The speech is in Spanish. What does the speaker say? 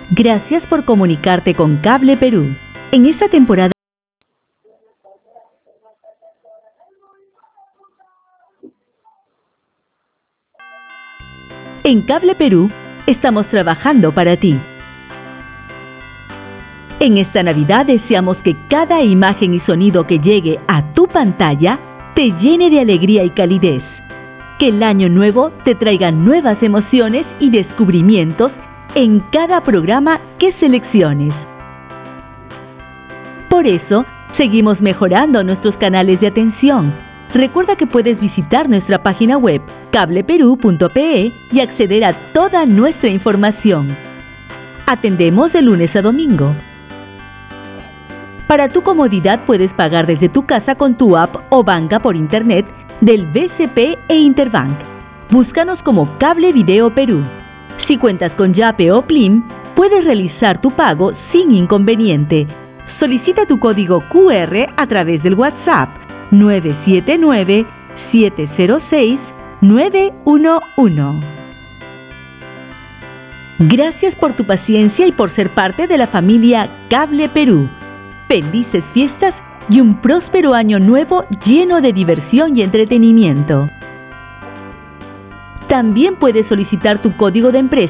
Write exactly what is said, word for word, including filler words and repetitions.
Gracias por comunicarte con Cable Perú. En esta temporada En Cable Perú estamos trabajando para ti. En esta Navidad deseamos que cada imagen y sonido que llegue a tu pantalla te llene de alegría y calidez. Que el año nuevo te traiga nuevas emociones y descubrimientos en cada programa que selecciones. Por eso, seguimos mejorando nuestros canales de atención. Recuerda que puedes visitar nuestra página web cable perú punto pe y acceder a toda nuestra información. Atendemos de lunes a domingo. Para tu comodidad puedes pagar desde tu casa con tu app o banca por internet del B C P e Interbank. Búscanos como Cable Video Perú. Si cuentas con Yape o Plim, puedes realizar tu pago sin inconveniente. Solicita tu código cu erre a través del WhatsApp nueve siete nueve, siete cero seis, nueve uno uno. Gracias por tu paciencia y por ser parte de la familia Cable Perú. Felices fiestas y un próspero año nuevo lleno de diversión y entretenimiento. También puedes solicitar tu código de empresa